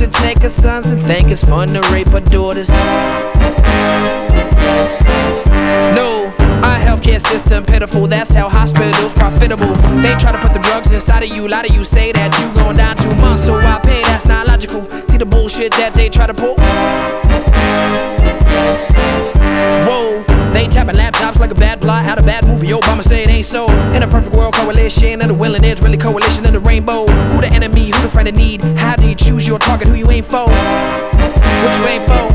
to take our sons and think it's fun to rape our daughters. No, our healthcare system pitiful, that's how hospitals profitable. They try to put the drugs inside of you, lie to you, say that you gon' die in 2 months, so I pay, that's not logical. See the bullshit that they try to pull? Whoa, they tapping laptops like a bad plot out a bad movie. Obama say it ain't so. In a perfect world, coalition of the willing, there's really coalition of the rainbow. Who the enemy, who the friend in need? How do you choose your target, who you aim for? What you aim for?